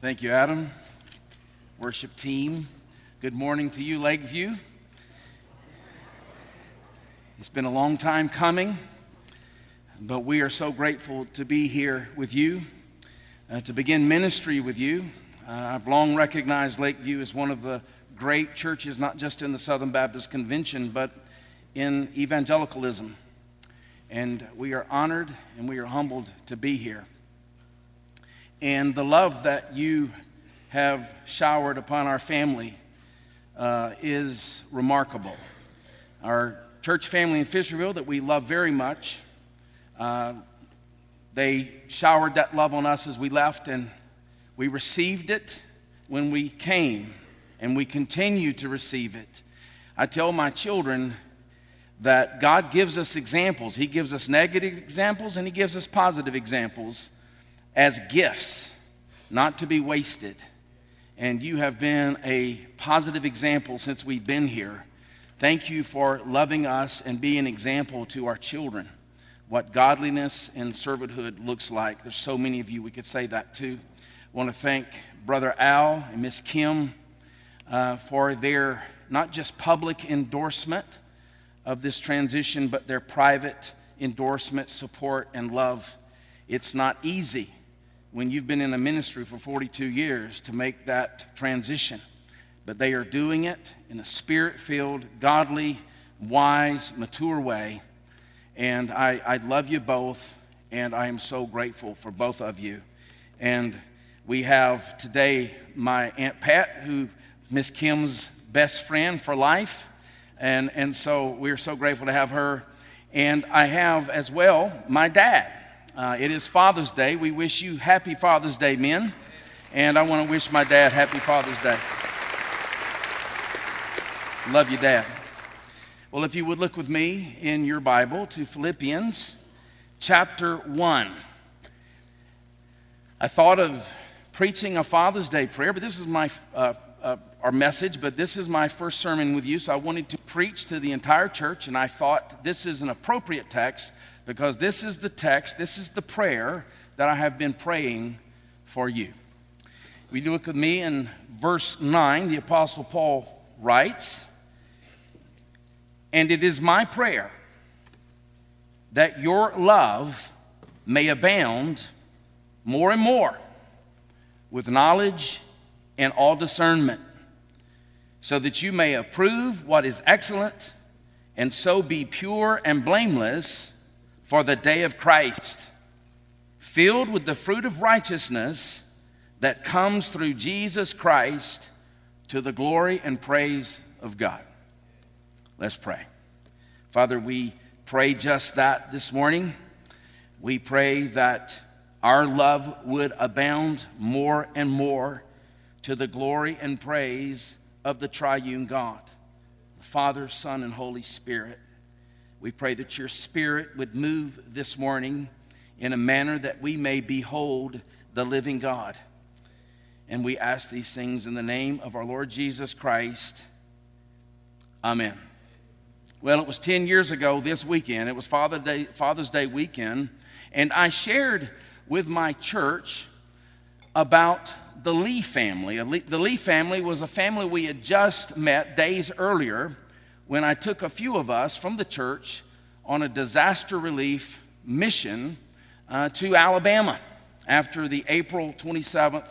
Thank you, Adam. Worship team, good morning to you, Lakeview. It's been a long time coming, but we are so grateful to be here with you, to begin ministry with you. I've long recognized Lakeview as one of the great churches, not just in the Southern Baptist Convention, but in evangelicalism. And we are honored and we are humbled to be here. And the love that you have showered upon our family is remarkable. Our church family in Fisherville that we love very much, they showered that love on us as we left, and we received it when we came, and we continue to receive it. I tell my children that God gives us examples. He gives us negative examples, and He gives us positive examples as gifts, not to be wasted. And you have been a positive example since we've been here. Thank you for loving us and being an example to our children, what godliness and servanthood looks like. There's so many of you we could say that to. I want to thank Brother Al and Miss Kim for their not just public endorsement of this transition, but their private endorsement, support, and love. It's not easy when you've been in a ministry for 42 years to make that transition. But they are doing it in a spirit-filled, godly, wise, mature way. And I love you both, and I am so grateful for both of you. And we have today my Aunt Pat, who Miss Kim's best friend for life. And so we're so grateful to have her. And I have as well my dad. It is Father's Day. We wish you happy Father's Day, men. And I want to wish my dad happy Father's Day. Love you, Dad. Well, if you would look with me in your Bible to Philippians chapter 1. I thought of preaching a Father's Day prayer, but this is my our message, but this is my first sermon with you, so I wanted to preach to the entire church, and I thought this is an appropriate text because this is the text, this is the prayer that I have been praying for you. We look with me in verse 9, the Apostle Paul writes, "And it is my prayer that your love may abound more and more with knowledge and all discernment, so that you may approve what is excellent, and so be pure and blameless for the day of Christ, filled with the fruit of righteousness that comes through Jesus Christ to the glory and praise of God." Let's pray. Father, we pray just that this morning. We pray that our love would abound more and more to the glory and praise of the triune God, the Father, Son, and Holy Spirit. We pray that your Spirit would move this morning in a manner that we may behold the living God. And we ask these things in the name of our Lord Jesus Christ. Amen. Well, it was 10 years ago this weekend. It was Father's Day weekend. And I shared with my church about the Lee family. The Lee family was a family we had just met days earlier when I took a few of us from the church on a disaster relief mission to Alabama after the April 27th,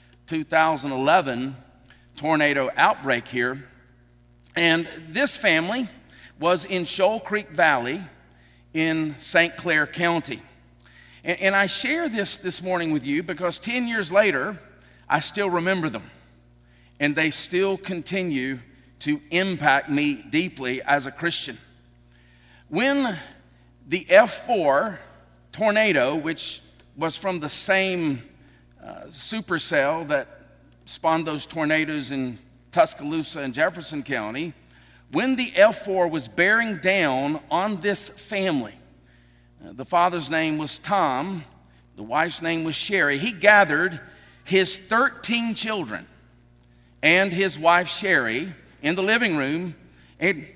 2011 tornado outbreak here. And this family was in Shoal Creek Valley in St. Clair County. And I share this morning with you because 10 years later, I still remember them, and they still continue to impact me deeply as a Christian. When the F4 tornado, which was from the same supercell that spawned those tornadoes in Tuscaloosa and Jefferson County, when the F4 was bearing down on this family, the father's name was Tom, the wife's name was Sherry. He gathered his 13 children and his wife Sherry in the living room, and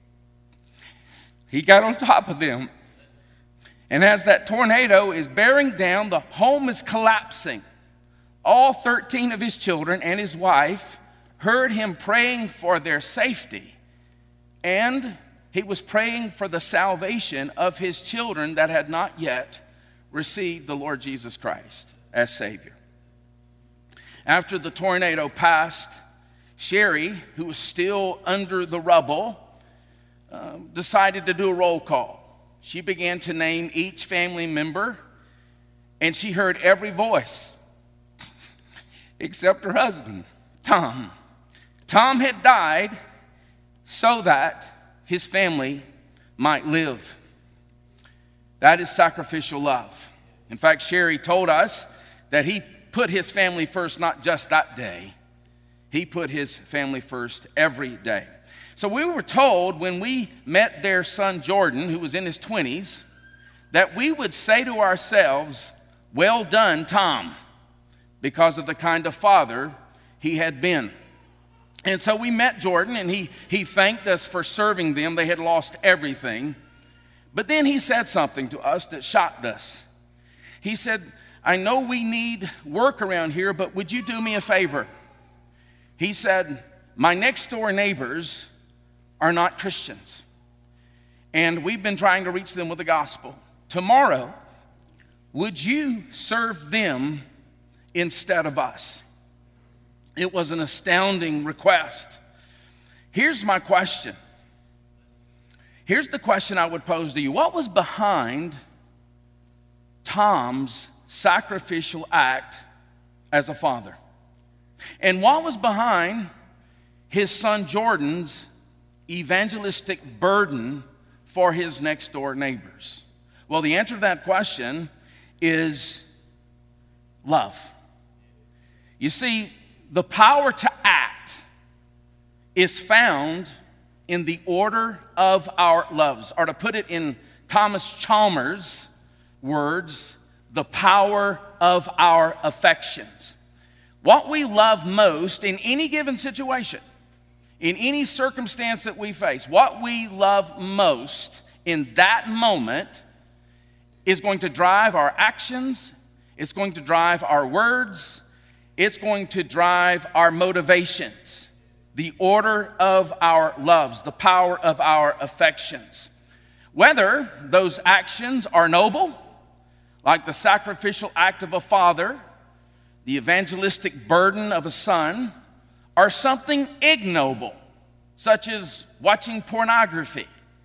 he got on top of them. And as that tornado is bearing down, the home is collapsing. all 13 of his children and his wife heard him praying for their safety, and he was praying for the salvation of his children that had not yet received the Lord Jesus Christ as Savior. After the tornado passed, Sherry, who was still under the rubble, decided to do a roll call. She began to name each family member, and she heard every voice except her husband, Tom. Tom had died so that his family might live. That is sacrificial love. In fact, Sherry told us that he put his family first not just that day. He put his family first every day. So we were told when we met their son Jordan, who was in his 20s, that we would say to ourselves, "Well done, Tom," because of the kind of father he had been. And so we met Jordan, and he thanked us for serving them. They had lost everything. But then he said something to us that shocked us. He said, "I know we need work around here, but would you do me a favor?" He said, "My next door neighbors are not Christians, and we've been trying to reach them with the gospel. Tomorrow, would you serve them instead of us?" It was an astounding request. Here's my question. Here's the question I would pose to you. What was behind Tom's sacrificial act as a father? And what was behind his son Jordan's evangelistic burden for his next door neighbors? Well, the answer to that question is love. You see, the power to act is found in the order of our loves. Or to put it in Thomas Chalmers' words, the power of our affections. What we love most in any given situation, in any circumstance that we face, what we love most in that moment is going to drive our actions, it's going to drive our words, it's going to drive our motivations. The order of our loves, the power of our affections. Whether those actions are noble, like the sacrificial act of a father, the evangelistic burden of a son, or something ignoble, such as watching pornography.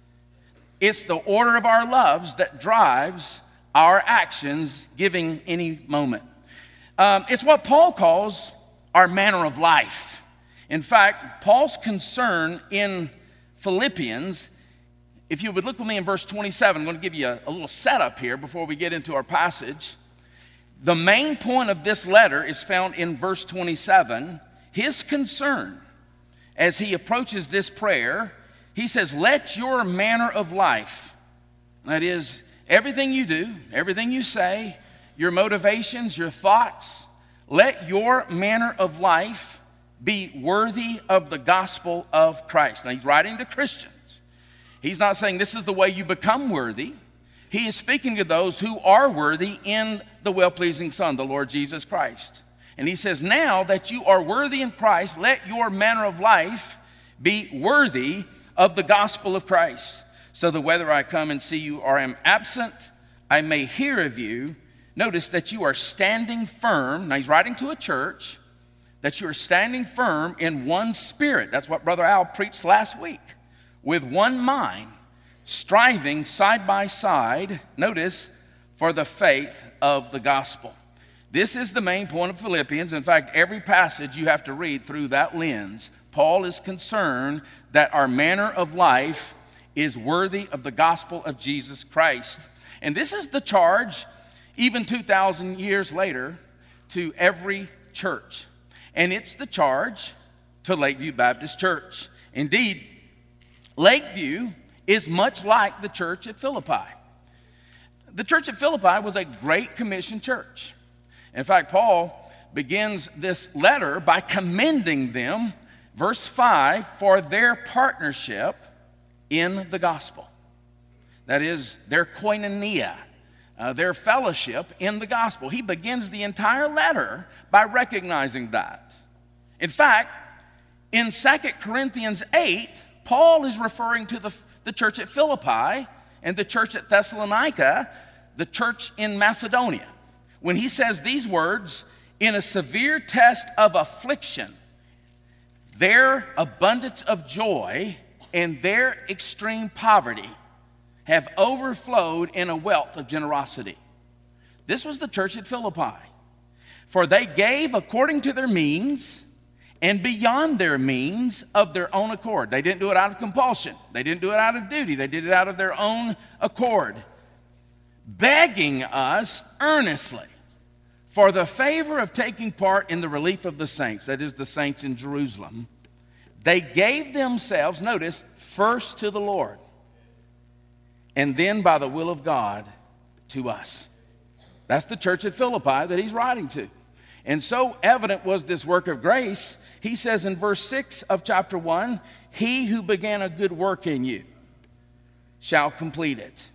It's the order of our loves that drives our actions given any moment. It's what Paul calls our manner of life. In fact, Paul's concern in Philippians, if you would look with me in verse 27, I'm going to give you a little setup here before we get into our passage. The main point of this letter is found in verse 27. His concern as he approaches this prayer, he says, "Let your manner of life," that is, everything you do, everything you say, your motivations, your thoughts, let your manner of life be worthy of the gospel of Christ. Now, he's writing to Christians. He's not saying this is the way you become worthy. He is speaking to those who are worthy in the well-pleasing Son, the Lord Jesus Christ. And he says, now that you are worthy in Christ, let your manner of life be worthy of the gospel of Christ, so that whether I come and see you or am absent, I may hear of you. Notice that you are standing firm. Now he's writing to a church, that you are standing firm in one spirit. That's what Brother Al preached last week. With one mind, striving side by side, notice, for the faith of the gospel. This is the main point of Philippians. In fact, every passage you have to read through that lens. Paul is concerned that our manner of life is worthy of the gospel of Jesus Christ. And this is the charge, even 2,000 years later, to every church. And it's the charge to Lakeview Baptist Church. Indeed, Lakeview is much like the church at Philippi. The church at Philippi was a Great Commission church. In fact, Paul begins this letter by commending them, verse 5, for their partnership in the gospel. That is, their koinonia, their fellowship in the gospel. He begins the entire letter by recognizing that. In fact, in 2 Corinthians 8, Paul is referring to the church at Philippi and the church at Thessalonica, the church in Macedonia, when he says these words, in a severe test of affliction, their abundance of joy and their extreme poverty have overflowed in a wealth of generosity. This was the church at Philippi. For they gave according to their means and beyond their means of their own accord. They didn't do it out of compulsion. They didn't do it out of duty. They did it out of their own accord, begging us earnestly for the favor of taking part in the relief of the saints, that is, the saints in Jerusalem. They gave themselves, notice, first to the Lord, and then by the will of God to us. That's the church at Philippi that he's writing to. And so evident was this work of grace. He says in verse 6 of chapter 1, he who began a good work in you shall complete it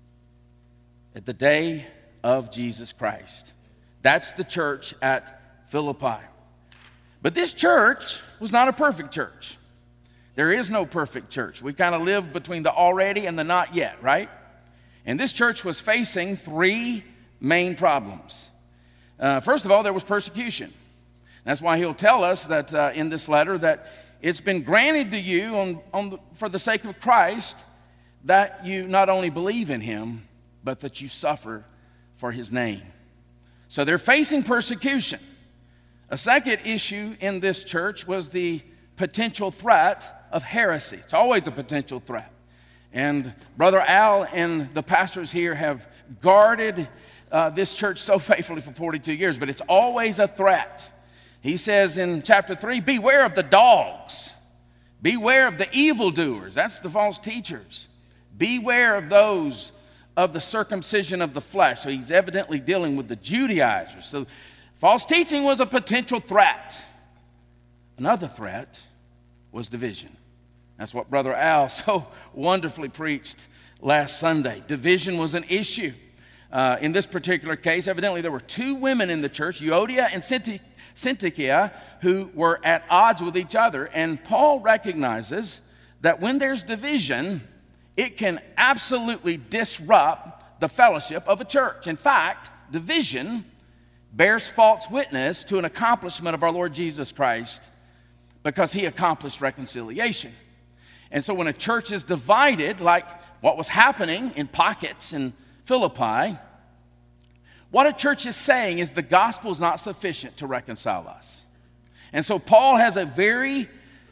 at the day of Jesus Christ. That's the church at Philippi. But this church was not a perfect church. There is no perfect church. We kind of live between the already and the not yet, right? And this church was facing three main problems. First of all, there was persecution. That's why he'll tell us that in this letter that it's been granted to you for the sake of Christ that you not only believe in him, but that you suffer for his name. So they're facing persecution. A second issue in this church was the potential threat of heresy. It's always a potential threat. And Brother Al and the pastors here have guarded this church so faithfully for 42 years, but it's always a threat. He says in chapter 3, beware of the dogs. Beware of the evildoers. That's the false teachers. Beware of those of the circumcision of the flesh. So he's evidently dealing with the Judaizers. So false teaching was a potential threat. Another threat was division. That's what Brother Al so wonderfully preached last Sunday. Division was an issue. In this particular case, evidently there were two women in the church, Euodia and Syntyche, who were at odds with each other. And Paul recognizes that when there's division, it can absolutely disrupt the fellowship of a church. In fact, division bears false witness to an accomplishment of our Lord Jesus Christ because he accomplished reconciliation. And so when a church is divided, like what was happening in pockets in Philippi, what a church is saying is the gospel is not sufficient to reconcile us. And so Paul has a very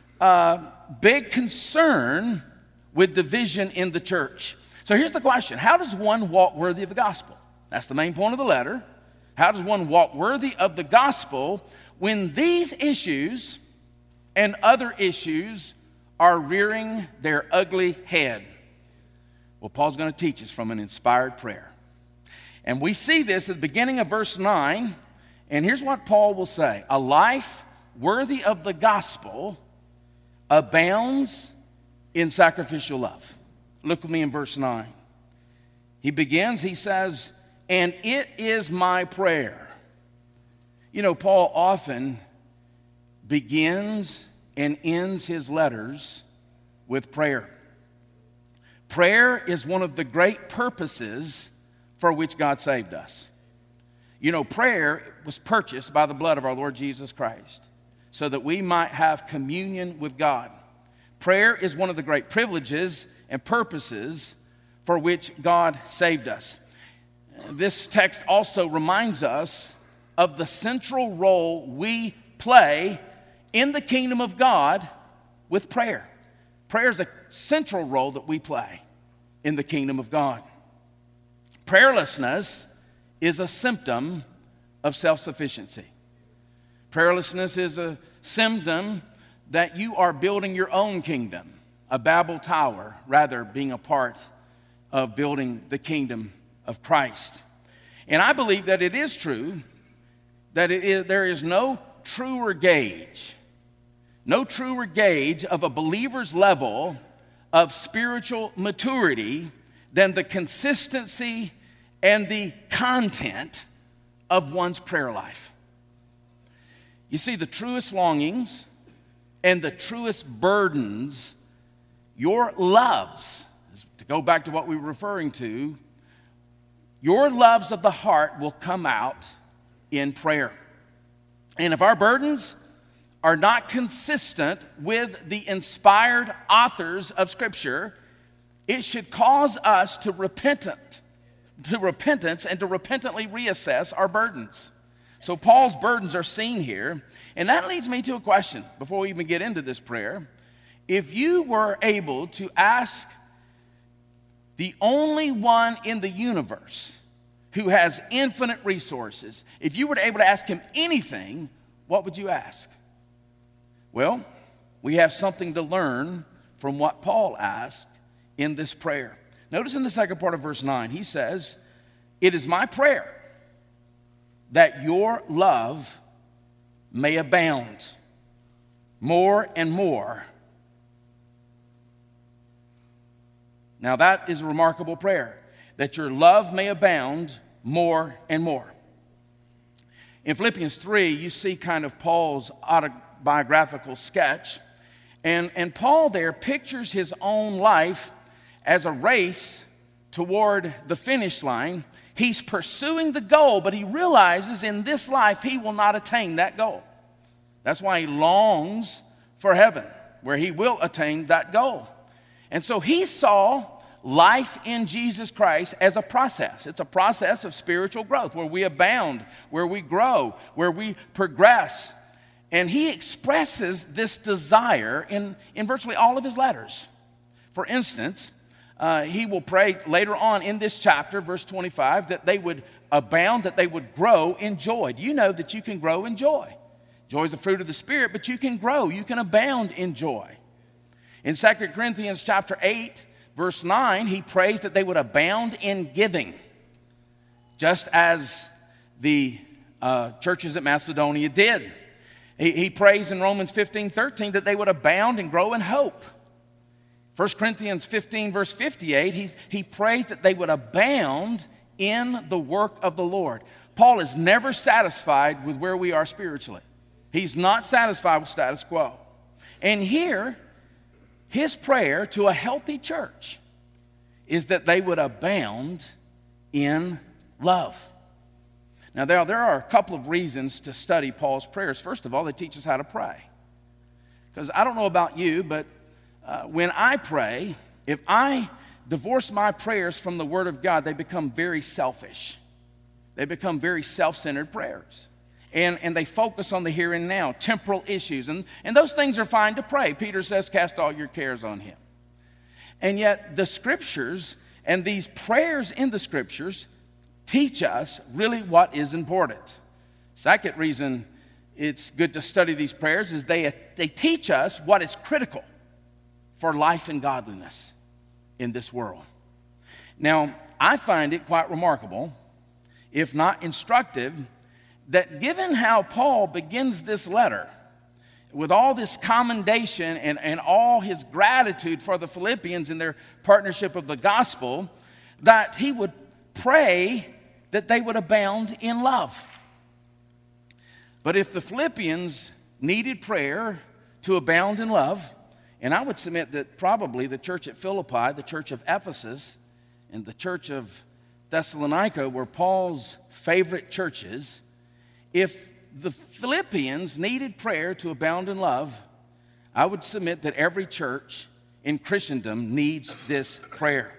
big concern with division in the church. So here's the question. How does one walk worthy of the gospel? That's the main point of the letter. How does one walk worthy of the gospel when these issues and other issues are rearing their ugly head? Well, Paul's going to teach us from an inspired prayer. And we see this at the beginning of verse 9. And here's what Paul will say. A life worthy of the gospel abounds in sacrificial love. Look with me in verse 9. He begins, he says, and it is my prayer. You know, Paul often begins and ends his letters with prayer. Prayer is one of the great purposes for which God saved us. You know, prayer was purchased by the blood of our Lord Jesus Christ so that we might have communion with God. Prayer is one of the great privileges and purposes for which God saved us. This text also reminds us of the central role we play in the kingdom of God with prayer. Prayer is a central role that we play in the kingdom of God. Prayerlessness is a symptom of self-sufficiency. Prayerlessness is a symptom that you are building your own kingdom, a Babel tower, rather being a part of building the kingdom of Christ. And I believe that it is true that there is no truer gauge of a believer's level of spiritual maturity than the consistency and the content of one's prayer life. You see, the truest longings and the truest burdens, your loves, to go back to what we were referring to, your loves of the heart will come out in prayer. And if our burdens are not consistent with the inspired authors of Scripture, it should cause us to repentance and to repentantly reassess our burdens. So Paul's burdens are seen here, and that leads me to a question before we even get into this prayer. If you were able to ask the only one in the universe who has infinite resources, if you were able to ask him anything, what would you ask? Well, we have something to learn from what Paul asked in this prayer. Notice in the second part of verse 9, he says, "It is my prayer that your love may abound more and more." Now that is a remarkable prayer, that your love may abound more and more. In Philippians 3, you see kind of Paul's autobiographical sketch, and Paul there pictures his own life as a race toward the finish line. He's pursuing the goal, but he realizes in this life he will not attain that goal. That's why he longs for heaven, where he will attain that goal. And so he saw life in Jesus Christ as a process. It's a process of spiritual growth where we abound, where we grow, where we progress. And he expresses this desire in virtually all of his letters. For instance, he will pray later on in this chapter, verse 25, that they would abound, that they would grow in joy. Do you know that you can grow in joy? Joy is the fruit of the Spirit, but you can grow, you can abound in joy. In 2 Corinthians chapter 8, verse 9, he prays that they would abound in giving, just as the churches at Macedonia did. He prays in Romans 15:13 that they would abound and grow in hope. 1 Corinthians 15, verse 58, he prays that they would abound in the work of the Lord. Paul is never satisfied with where we are spiritually. He's not satisfied with status quo. And here, his prayer to a healthy church is that they would abound in love. Now, there are a couple of reasons to study Paul's prayers. First of all, they teach us how to pray. Because I don't know about you, but when I pray, if I divorce my prayers from the Word of God, they become very selfish. They become very self-centered prayers. And they focus on the here and now, temporal issues. And those things are fine to pray. Peter says, cast all your cares on him. And yet the Scriptures and these prayers in the Scriptures teach us really what is important. Second reason it's good to study these prayers is they teach us what is critical for life and godliness in this world. Now, I find it quite remarkable, if not instructive, that given how Paul begins this letter with all this commendation and all his gratitude for the Philippians in their partnership of the gospel, that he would pray that they would abound in love. But if the Philippians needed prayer to abound in love, and I would submit that probably the church at Philippi, the church of Ephesus, and the church of Thessalonica were Paul's favorite churches, if the Philippians needed prayer to abound in love, I would submit that every church in Christendom needs this prayer.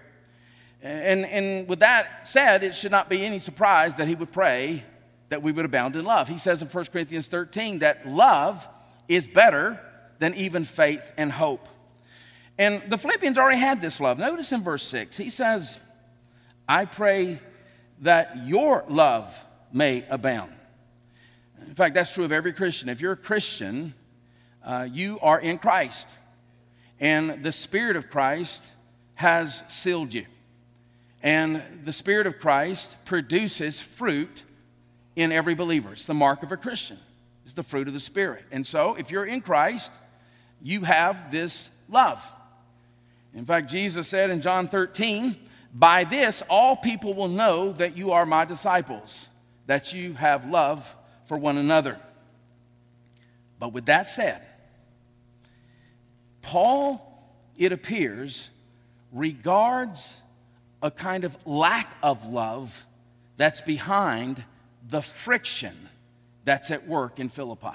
And with that said, it should not be any surprise that he would pray that we would abound in love. He says in 1 Corinthians 13 that love is better than even faith and hope. And the Philippians already had this love. Notice in verse 6, he says, I pray that your love may abound. In fact, that's true of every Christian. If you're a Christian, you are in Christ. And the Spirit of Christ has sealed you. And the Spirit of Christ produces fruit in every believer. It's the mark of a Christian. It's the fruit of the Spirit. And so, if you're in Christ, you have this love. In fact, Jesus said in John 13 By this, all people will know that you are my disciples, that you have love for one another. But with that said, Paul, it appears, regards a kind of lack of love that's behind the friction that's at work in Philippi.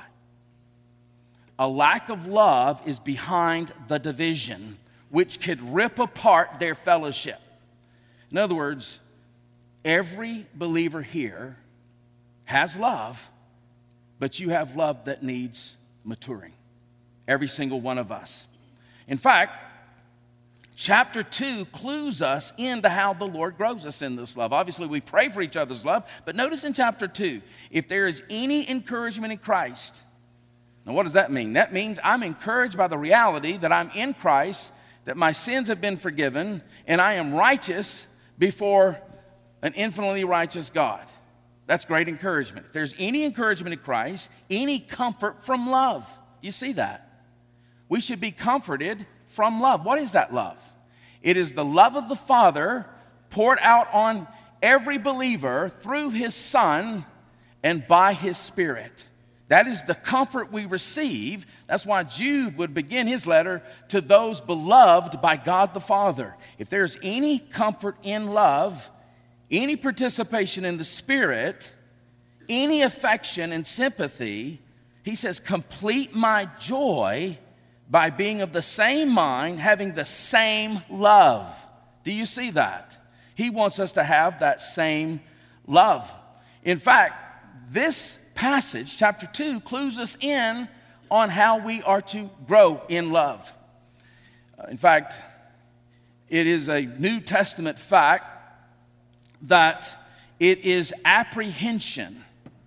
A lack of love is behind the division, which could rip apart their fellowship. In other words, every believer here has love, but you have love that needs maturing. Every single one of us. In fact, chapter 2 clues us into how the Lord grows us in this love. Obviously, we pray for each other's love, but notice in chapter 2, if there is any encouragement in Christ. Now, what does that mean? That means I'm encouraged by the reality that I'm in Christ, that my sins have been forgiven, and I am righteous before an infinitely righteous God. That's great encouragement. If there's any encouragement in Christ, any comfort from love. You see that? We should be comforted from love. What is that love? It is the love of the Father poured out on every believer through His Son and by His Spirit. That is the comfort we receive. That's why Jude would begin his letter to those beloved by God the Father. If there's any comfort in love, any participation in the Spirit, any affection and sympathy, he says, complete my joy by being of the same mind, having the same love. Do you see that? He wants us to have that same love. In fact, this passage, chapter 2, clues us in on how we are to grow in love. In fact, it is a New Testament fact that it is apprehension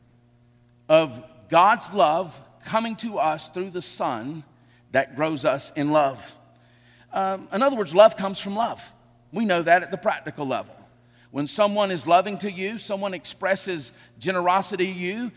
of God's love coming to us through the Son that grows us in love. In other words, love comes from love. We know that at the practical level. When someone is loving to you, someone expresses generosity to you,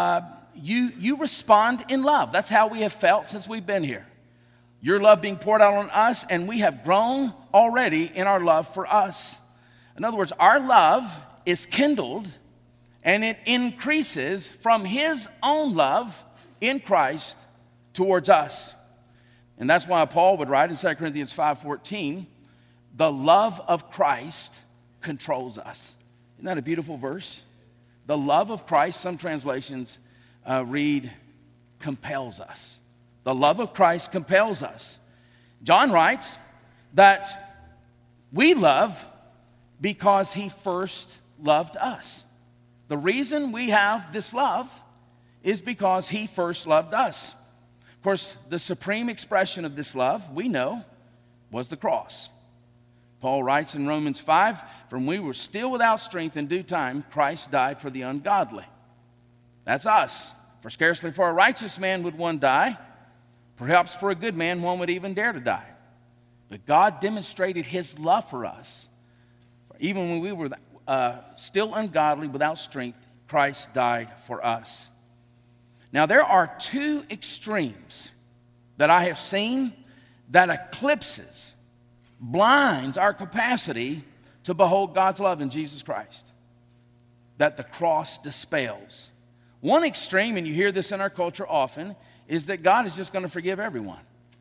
you respond in love. That's how we have felt since we've been here. Your love being poured out on us, and we have grown already in our love for us. In other words, our love is kindled and it increases from His own love in Christ towards us. And that's why Paul would write in 2 Corinthians 5:14, the love of Christ controls us. Isn't that a beautiful verse? The love of Christ, some translations read, compels us. The love of Christ compels us. John writes that we love because He first loved us. The reason we have this love is because He first loved us. Of course, the supreme expression of this love, we know, was the cross. Paul writes in Romans 5, "From we were still without strength in due time, Christ died for the ungodly." That's us. For scarcely for a righteous man would one die. Perhaps for a good man, one would even dare to die. But God demonstrated His love for us. Even when we were still ungodly, without strength, Christ died for us. Now, there are two extremes that I have seen that eclipses, blinds our capacity to behold God's love in Jesus Christ, that the cross dispels. One extreme, and you hear this in our culture often, is that God is just going to forgive everyone.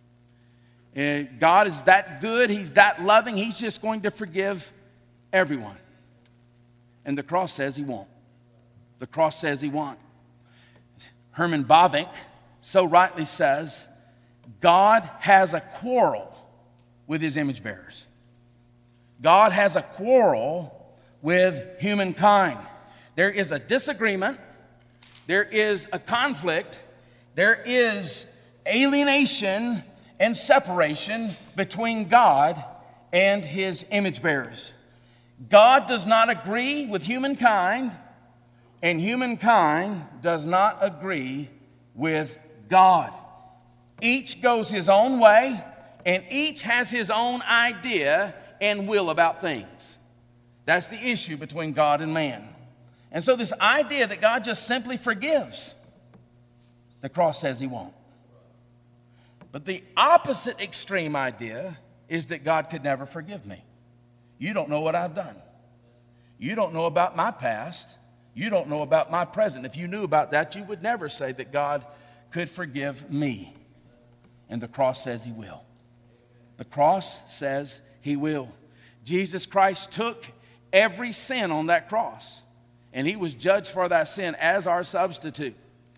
And God is that good, He's that loving, He's just going to forgive everyone. And the cross says He won't. The cross says He won't. Herman Bavinck so rightly says, God has a quarrel with His image bearers. God has a quarrel with humankind. There is a disagreement. There is a conflict. There is alienation and separation between God and His image bearers. God does not agree with humankind, and humankind does not agree with God. Each goes his own way, and each has his own idea and will about things. That's the issue between God and man. And so this idea that God just simply forgives, the cross says He won't. But the opposite extreme idea is that God could never forgive me. You don't know what I've done. You don't know about my past. You don't know about my present. If you knew about that, you would never say that God could forgive me. And the cross says he will. The cross says he will. Jesus Christ took every sin on that cross, and he was judged for that sin as our substitute.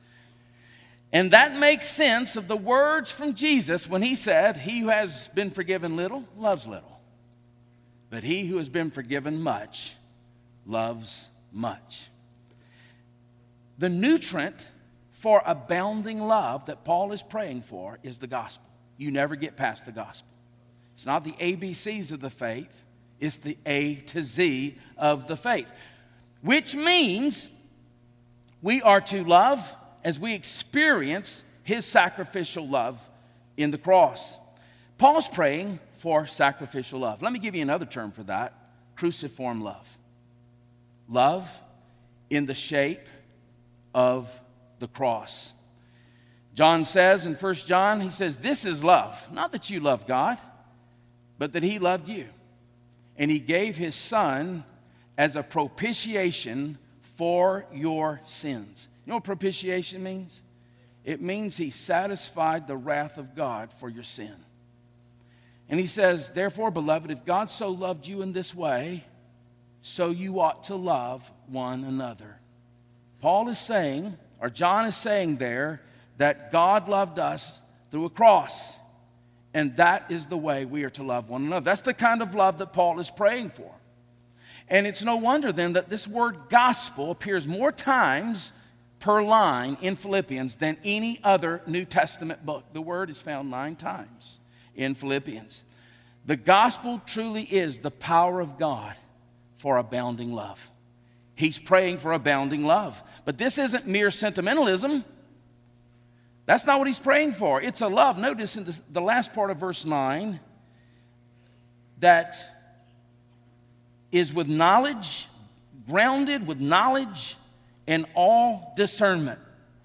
And that makes sense of the words from Jesus when he said, he who has been forgiven little loves little, but he who has been forgiven much loves much. The nutrient for abounding love that Paul is praying for is the gospel. You never get past the gospel. It's not the ABCs of the faith, it's the A to Z of the faith, which means we are to love as we experience his sacrificial love in the cross. Paul's praying for sacrificial love. Let me give you another term for that: cruciform love. Love in the shape of the cross. John says in 1 John, he says, this is love. Not that you love God, but that he loved you. And he gave his son as a propitiation for your sins. You know what propitiation means? It means he satisfied the wrath of God for your sin. And he says, therefore, beloved, if God so loved you in this way, so you ought to love one another. Paul is saying, or John is saying there, that God loved us through a cross. And that is the way we are to love one another. That's the kind of love that Paul is praying for. And it's no wonder then that this word gospel appears more times per line in Philippians than any other New Testament book. The word is found 9 times in Philippians. The gospel truly is the power of God for abounding love. He's praying for abounding love. But this isn't mere sentimentalism. That's not what he's praying for. It's a love. Notice in the last part of verse 9 that is with knowledge, grounded with knowledge and all discernment.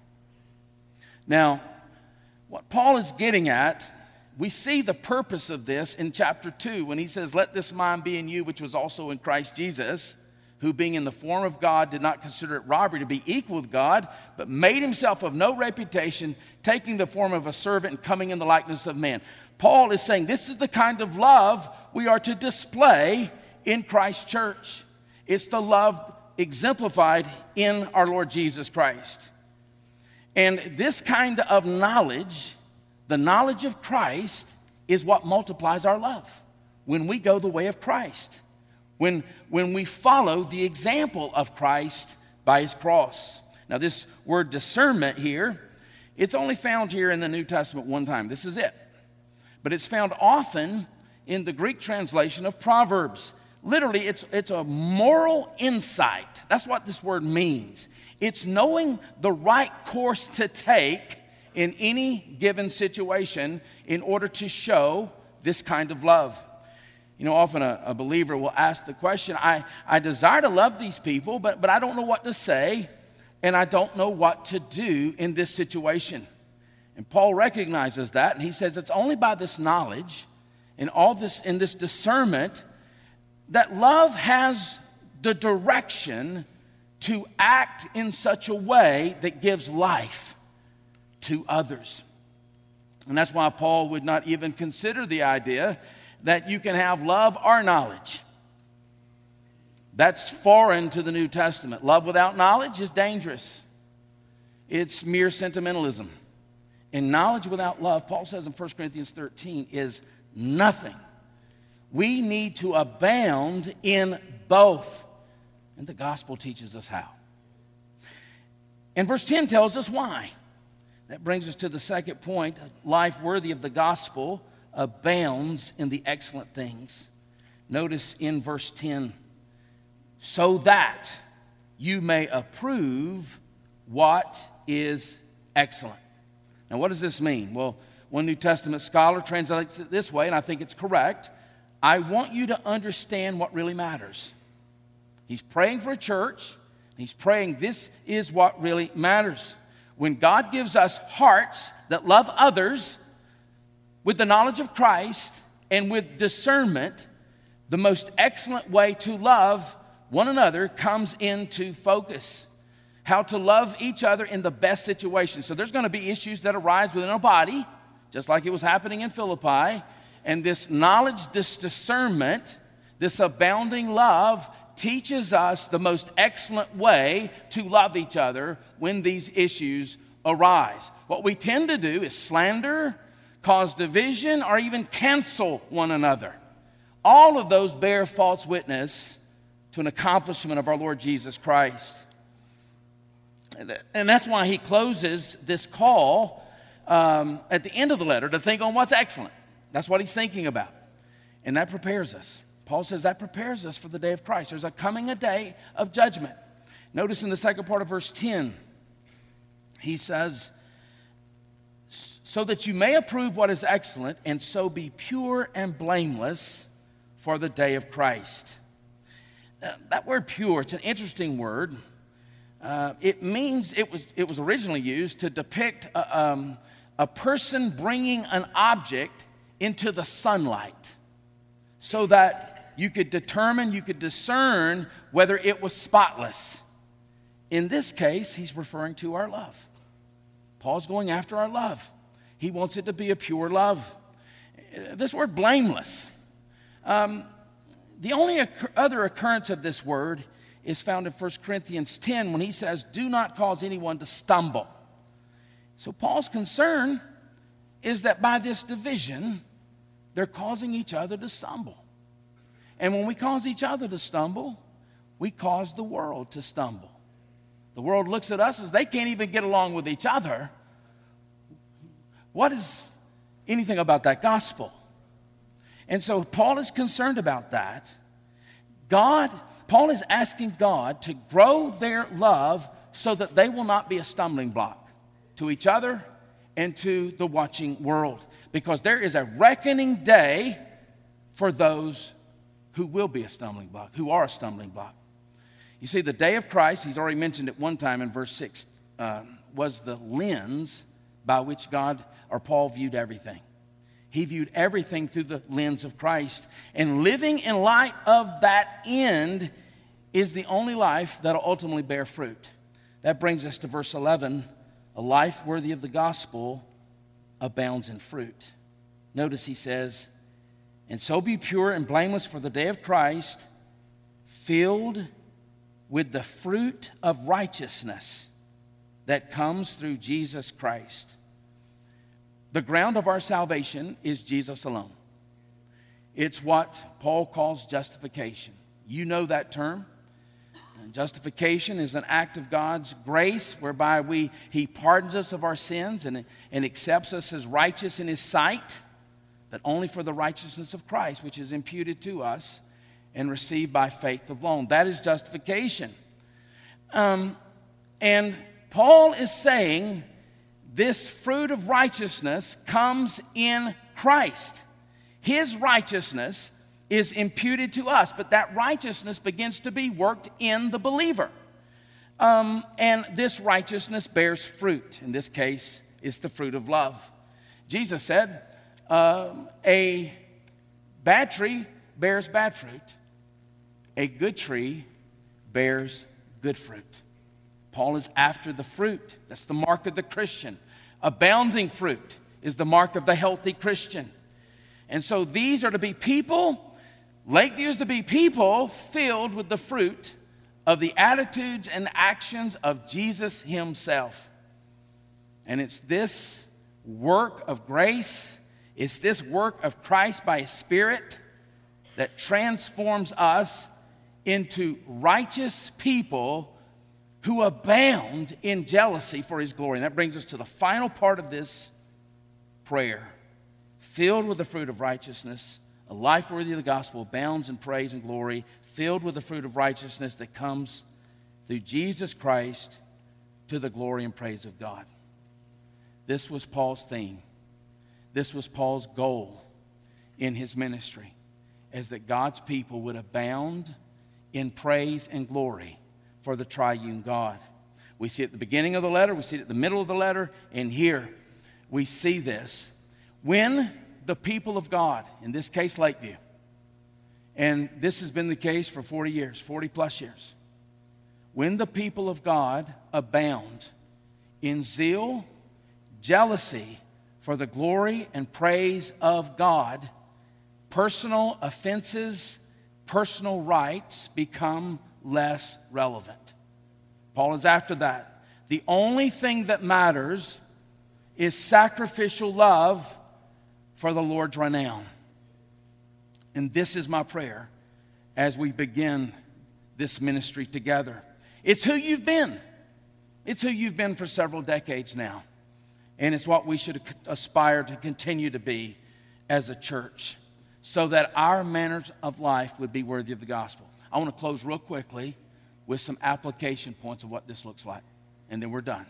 Now, what Paul is getting at, we see the purpose of this in chapter 2 when he says, let this mind be in you, which was also in Christ Jesus, who being in the form of God did not consider it robbery to be equal with God, but made himself of no reputation, taking the form of a servant and coming in the likeness of man. Paul is saying this is the kind of love we are to display in Christ's church. It's the love exemplified in our Lord Jesus Christ. And this kind of knowledge, the knowledge of Christ, is what multiplies our love when we go the way of Christ. When we follow the example of Christ by his cross. Now this word discernment here, it's only found here in the New Testament one time. This is it. But it's found often in the Greek translation of Proverbs. Literally, it's a moral insight. That's what this word means. It's knowing the right course to take in any given situation in order to show this kind of love. You know, often a believer will ask the question, I desire to love these people, but I don't know what to say, and I don't know what to do in this situation. And Paul recognizes that, and he says it's only by this knowledge and all this in this discernment that love has the direction to act in such a way that gives life to others. And that's why Paul would not even consider the idea that you can have love or knowledge. That's foreign to the New Testament. Love without knowledge is dangerous. It's mere sentimentalism. And knowledge without love, Paul says in 1 Corinthians 13, is nothing. We need to abound in both. And the gospel teaches us how. And verse 10 tells us why. That brings us to the second point. Life worthy of the gospel abounds in the excellent things. Notice in verse 10, so that you may approve what is excellent. Now, what does this mean? Well, one New Testament scholar translates it this way, and I think it's correct. I want you to understand what really matters. He's praying for a church. He's praying this is what really matters. When God gives us hearts that love others with the knowledge of Christ and with discernment, the most excellent way to love one another comes into focus. How to love each other in the best situation. So there's going to be issues that arise within a body, just like it was happening in Philippi. And this knowledge, this discernment, this abounding love teaches us the most excellent way to love each other when these issues arise. What we tend to do is slander, cause division, or even cancel one another. All of those bear false witness to an accomplishment of our Lord Jesus Christ. And that's why he closes this call at the end of the letter to think on what's excellent. That's what he's thinking about. And that prepares us. Paul says that prepares us for the day of Christ. There's a day of judgment. Notice in the second part of verse 10, he says, so that you may approve what is excellent and so be pure and blameless for the day of Christ. That word pure, it's an interesting word. It means it was originally used to depict a person bringing an object into the sunlight so that you could determine, you could discern whether it was spotless. In this case, he's referring to our love. Paul's going after our love. He wants it to be a pure love. This word blameless, the only other occurrence of this word is found in 1 Corinthians 10 when he says, do not cause anyone to stumble. So Paul's concern is that by this division, they're causing each other to stumble. And when we cause each other to stumble, we cause the world to stumble. The world looks at us as they can't even get along with each other. What is anything about that gospel? And so Paul is concerned about that. Paul is asking God to grow their love so that they will not be a stumbling block to each other and to the watching world. Because there is a reckoning day for those who will be a stumbling block, who are a stumbling block. You see, the day of Christ, he's already mentioned it one time in verse 6, was the lens by which God or Paul viewed everything. He viewed everything through the lens of Christ. And living in light of that end is the only life that will ultimately bear fruit. That brings us to verse 11. A life worthy of the gospel abounds in fruit. Notice he says, and so be pure and blameless for the day of Christ, filled with the fruit of righteousness that comes through Jesus Christ. The ground of our salvation is Jesus alone. It's what Paul calls justification. You know that term. And justification is an act of God's grace whereby he pardons us of our sins and accepts us as righteous in his sight, but only for the righteousness of Christ, which is imputed to us and received by faith alone. That is justification. And Paul is saying this fruit of righteousness comes in Christ. His righteousness is imputed to us, but that righteousness begins to be worked in the believer. And this righteousness bears fruit. In this case, it's the fruit of love. Jesus said, a bad tree bears bad fruit. A good tree bears good fruit. Paul is after the fruit. That's the mark of the Christian. Abounding fruit is the mark of the healthy Christian. And so these are to be people, Lakeview is to be people filled with the fruit of the attitudes and actions of Jesus himself. And it's this work of grace, it's this work of Christ by his Spirit that transforms us into righteous people who abound in jealousy for his glory. And that brings us to the final part of this prayer. Filled with the fruit of righteousness, a life worthy of the gospel abounds in praise and glory, filled with the fruit of righteousness that comes through Jesus Christ to the glory and praise of God. This was Paul's theme. This was Paul's goal in his ministry, is that God's people would abound in praise and glory for the triune God. We see it at the beginning of the letter, we see it at the middle of the letter, and here we see this. When the people of God, in this case Lakeview, And this has been the case for 40 years, 40 plus years. When the people of God abound in zeal, jealousy for the glory and praise of God, personal offenses, personal rights become less relevant. Paul is after that. The only thing that matters is sacrificial love for the Lord's renown. And this is my prayer as we begin this ministry together. It's who you've been. It's who you've been for several decades now. And it's what we should aspire to continue to be as a church, so that our manners of life would be worthy of the gospel. I want to close real quickly with some application points of what this looks like, and then we're done.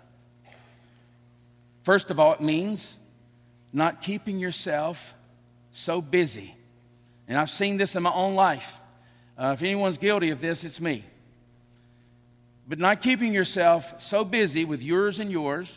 First of all, it means not keeping yourself so busy. And I've seen this in my own life. If anyone's guilty of this, it's me. But not keeping yourself so busy with yours and yours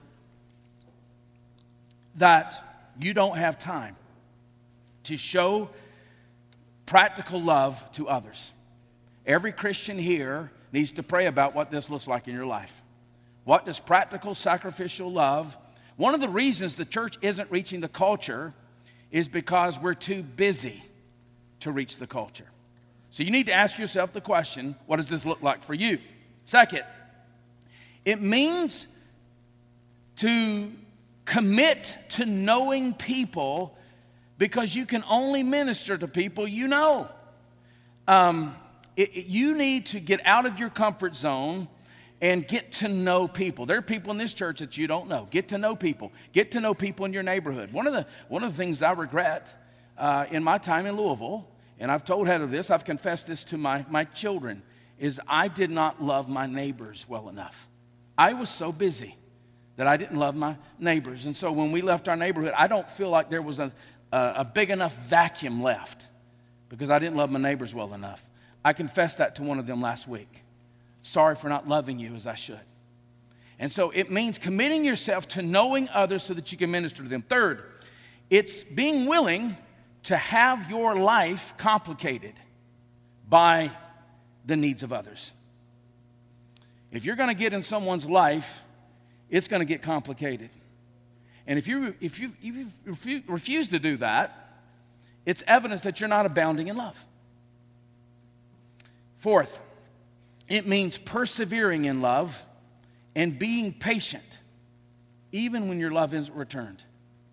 that you don't have time to show practical love to others. Every Christian here needs to pray about what this looks like in your life. What does practical, sacrificial love? One of the reasons the church isn't reaching the culture is because we're too busy to reach the culture. So you need to ask yourself the question, what does this look like for you? Second, it means to commit to knowing people, because you can only minister to people you know. You need to get out of your comfort zone and get to know people. There are people in this church that you don't know. Get to know people. Get to know people in your neighborhood. One of the things I regret in my time in Louisville, and I've told Heather this, I've confessed this to my children, is I did not love my neighbors well enough. I was so busy that I didn't love my neighbors. And so when we left our neighborhood, I don't feel like there was a big enough vacuum left because I didn't love my neighbors well enough. I confessed that to one of them last week. Sorry for not loving you as I should. And so it means committing yourself to knowing others so that you can minister to them. Third, it's being willing to have your life complicated by the needs of others. If you're going to get in someone's life, it's going to get complicated. And if you refuse to do that, it's evidence that you're not abounding in love. Fourth, it means persevering in love and being patient, even when your love isn't returned.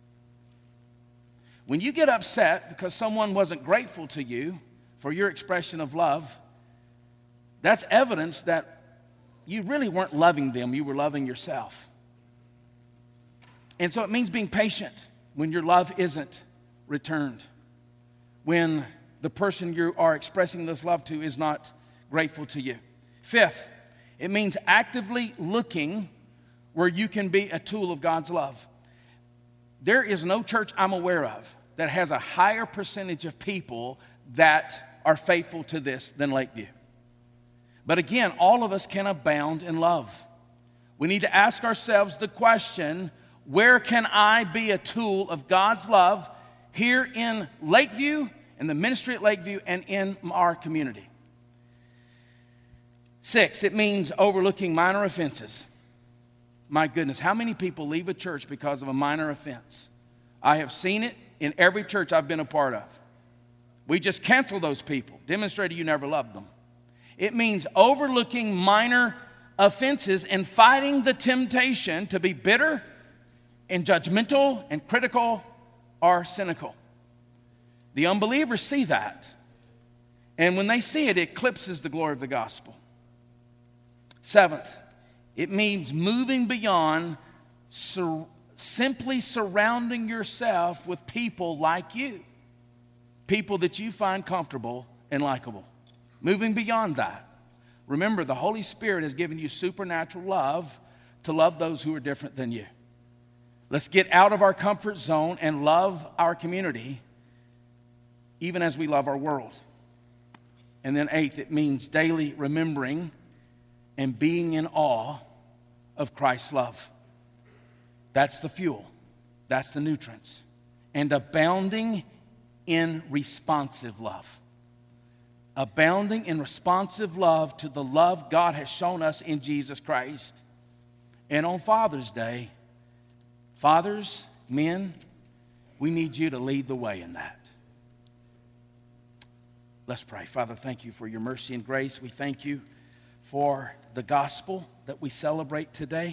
When you get upset because someone wasn't grateful to you for your expression of love, that's evidence that you really weren't loving them, you were loving yourself. And so it means being patient when your love isn't returned, when the person you are expressing this love to is not grateful to you. Fifth, it means actively looking where you can be a tool of God's love. There is no church I'm aware of that has a higher percentage of people that are faithful to this than Lakeview. But again, all of us can abound in love. We need to ask ourselves the question, where can I be a tool of God's love here in Lakeview, in the ministry at Lakeview, and in our community? Six, it means overlooking minor offenses. My goodness, how many people leave a church because of a minor offense? I have seen it in every church I've been a part of. We just cancel those people, demonstrating you never loved them. It means overlooking minor offenses and fighting the temptation to be bitter and judgmental and critical or cynical. The unbelievers see that. And when they see it, it eclipses the glory of the gospel. Seventh, it means moving beyond simply surrounding yourself with people like you, people that you find comfortable and likable. Moving beyond that. Remember, the Holy Spirit has given you supernatural love to love those who are different than you. Let's get out of our comfort zone and love our community, even as we love our world. And then eighth, it means daily remembering and being in awe of Christ's love. That's the fuel. That's the nutrients. And abounding in responsive love. abounding in responsive love to the love God has shown us in Jesus Christ. And on Father's Day, fathers, men, we need you to lead the way in that. Let's pray. Father, thank you for your mercy and grace. We thank you for the gospel that we celebrate today,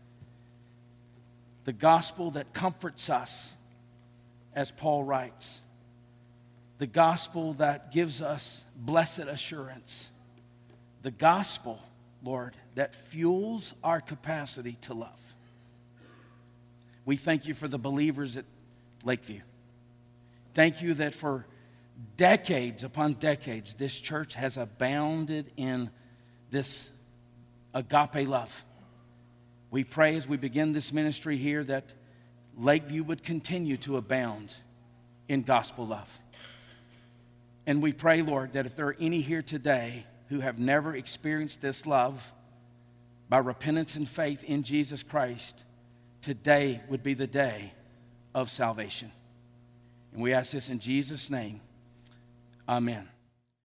the gospel that comforts us, as Paul writes, the gospel that gives us blessed assurance, the gospel, Lord, that fuels our capacity to love. We thank you for the believers at Lakeview. Thank you that for decades upon decades, this church has abounded in this agape love. We pray as we begin this ministry here that Lakeview would continue to abound in gospel love. And we pray, Lord, that if there are any here today who have never experienced this love by repentance and faith in Jesus Christ, today would be the day of salvation. And we ask this in Jesus' name. Amen.